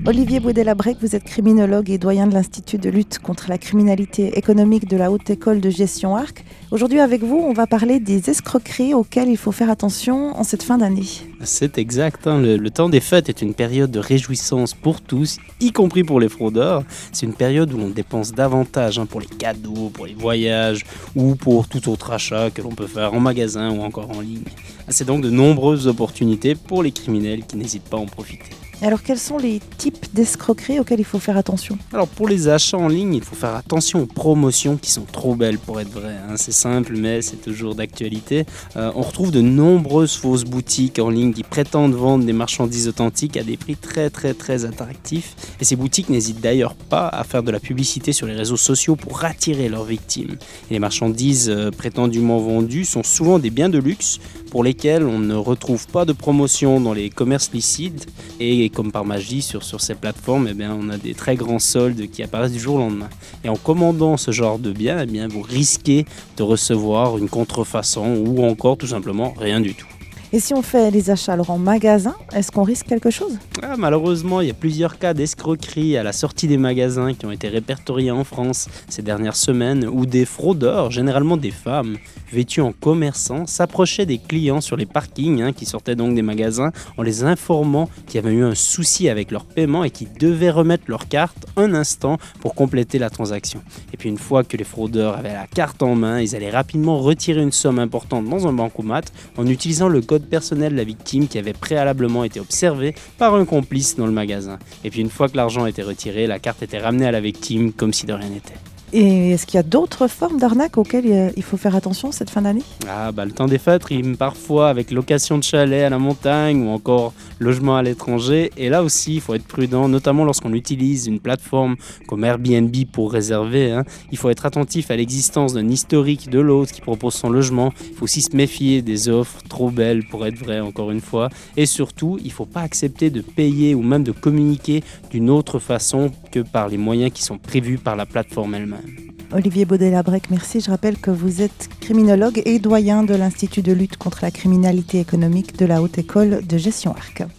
Olivier Boudelabrec, vous êtes criminologue et doyen de l'Institut de lutte contre la criminalité économique de la Haute École de Gestion Arc. Aujourd'hui avec vous, on va parler des escroqueries auxquelles il faut faire attention en cette fin d'année. C'est exact, le temps des fêtes est une période de réjouissance pour tous, y compris pour les fraudeurs. C'est une période où on dépense davantage pour les cadeaux, pour les voyages ou pour tout autre achat que l'on peut faire en magasin ou encore en ligne. C'est donc de nombreuses opportunités pour les criminels qui n'hésitent pas à en profiter. Alors quels sont les types d'escroqueries auxquels il faut faire attention ? Alors pour les achats en ligne, il faut faire attention aux promotions qui sont trop belles pour être vraies. C'est simple mais c'est toujours d'actualité. On retrouve de nombreuses fausses boutiques en ligne qui prétendent vendre des marchandises authentiques à des prix très attractifs. Et ces boutiques n'hésitent d'ailleurs pas à faire de la publicité sur les réseaux sociaux pour attirer leurs victimes. Et les marchandises prétendument vendues sont souvent des biens de luxe pour lesquels on ne retrouve pas de promotion dans les commerces licites. Et comme par magie, sur ces plateformes, on a des très grands soldes qui apparaissent du jour au lendemain. Et en commandant ce genre de biens, vous risquez de recevoir une contrefaçon ou encore tout simplement rien du tout. Et si on fait les achats alors en magasin, est-ce qu'on risque quelque chose ? Malheureusement, il y a plusieurs cas d'escroquerie à la sortie des magasins qui ont été répertoriés en France ces dernières semaines où des fraudeurs, généralement des femmes, vêtues en commerçants, s'approchaient des clients sur les parkings qui sortaient donc des magasins en les informant qu'il y avait eu un souci avec leur paiement et qu'ils devaient remettre leur carte un instant pour compléter la transaction. Et puis une fois que les fraudeurs avaient la carte en main, ils allaient rapidement retirer une somme importante dans un bancomat en utilisant le code personnel de la victime qui avait préalablement été observé par un complice dans le magasin. Et puis une fois que l'argent était retiré, la carte était ramenée à la victime comme si de rien n'était. Et est-ce qu'il y a d'autres formes d'arnaques auxquelles il faut faire attention cette fin d'année ? Le temps des fêtes rime parfois avec location de chalet à la montagne ou encore logement à l'étranger. Et là aussi, il faut être prudent, notamment lorsqu'on utilise une plateforme comme Airbnb pour réserver. Il faut être attentif à l'existence d'un historique de l'hôte qui propose son logement. Il faut aussi se méfier des offres trop belles pour être vraies, encore une fois. Et surtout, il ne faut pas accepter de payer ou même de communiquer d'une autre façon que par les moyens qui sont prévus par la plateforme elle-même. Olivier Boudelabrec, merci. Je rappelle que vous êtes criminologue et doyen de l'Institut de lutte contre la criminalité économique de la Haute École de Gestion Arc.